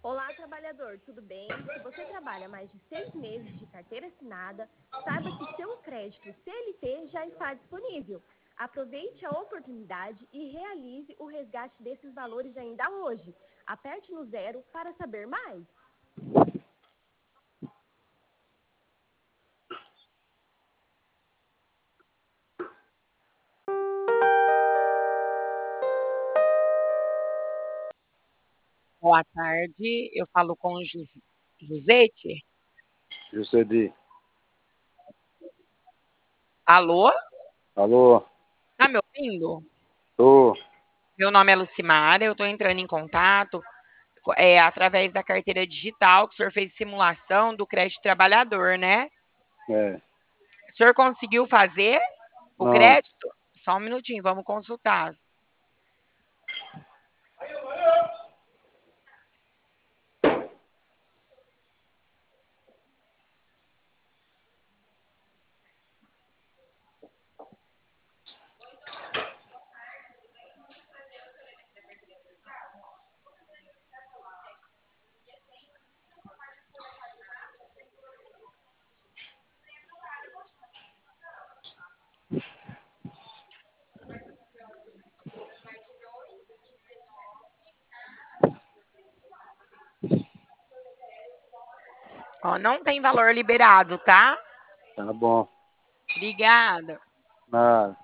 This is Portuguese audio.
Olá, trabalhador, tudo bem? Se você trabalha mais de 6 meses de carteira assinada, saiba que seu crédito CLT já está disponível. Aproveite a oportunidade e realize o resgate desses valores ainda hoje. Aperte no 0 para saber mais. Boa tarde, eu falo com o Josete. Juscedi. Alô? Alô? Tá me ouvindo? Tô. Meu nome é Lucimara, eu estou entrando em contato através da carteira digital, que o senhor fez simulação do crédito trabalhador, né? É. O senhor conseguiu fazer o Não. crédito? Só um minutinho, vamos consultar. Ó, não tem valor liberado, tá? Tá bom. Obrigada. Nada.